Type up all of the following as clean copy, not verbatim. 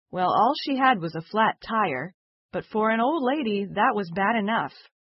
Well, all she had was a flat tire, but for an old lady, that was bad enough.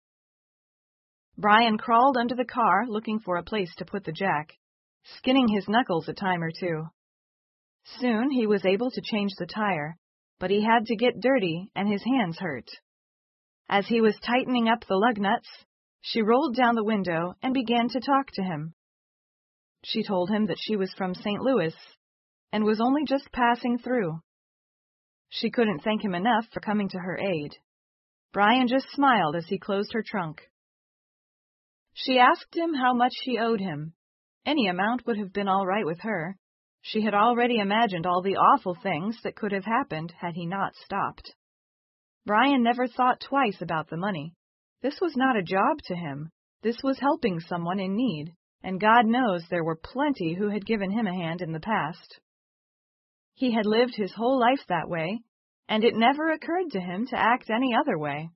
Brian crawled under the car looking for a place to put the jack, skinning his knuckles a time or two. Soon he was able to change the tire, but he had to get dirty and his hands hurt. As he was tightening up the lug nuts, she rolled down the window and began to talk to him. She told him that she was from St. Louis and was only just passing through. She couldn't thank him enough for coming to her aid. Brian just smiled as he closed her trunk. She asked him how much she owed him. Any amount would have been all right with her. She had already imagined all the awful things that could have happened had he not stopped. Brian never thought twice about the money. This was not a job to him. This was helping someone in need, and God knows there were plenty who had given him a hand in the past. He had lived his whole life that way, and it never occurred to him to act any other way.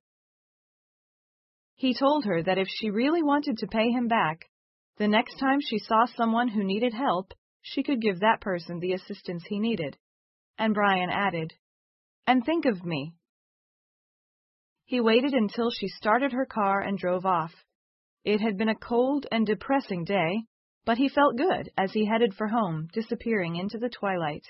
He told her that if she really wanted to pay him back, the next time she saw someone who needed help, she could give that person the assistance he needed. And Brian added, "And think of me." He waited until she started her car and drove off. It had been a cold and depressing day, but he felt good as he headed for home, disappearing into the twilight.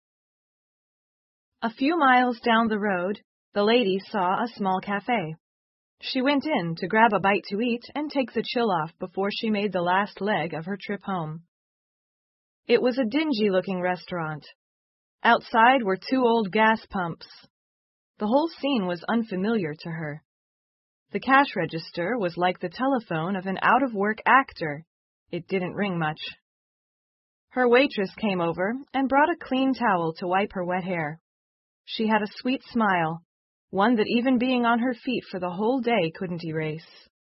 A few miles down the road, the lady saw a small cafe. She went in to grab a bite to eat and take the chill off before she made the last leg of her trip home. It was a dingy-looking restaurant. Outside were 2 old gas pumps. The whole scene was unfamiliar to her. The cash register was like the telephone of an out-of-work actor. It didn't ring much. Her waitress came over and brought a clean towel to wipe her wet hair. She had a sweet smile, one that even being on her feet for the whole day couldn't erase.